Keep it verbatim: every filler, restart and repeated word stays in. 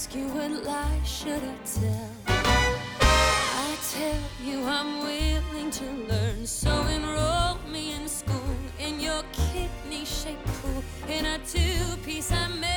ask you what lie should I tell? I tell you I'm willing to learn, so enroll me in school in your kidney-shaped pool in a two-piece I made.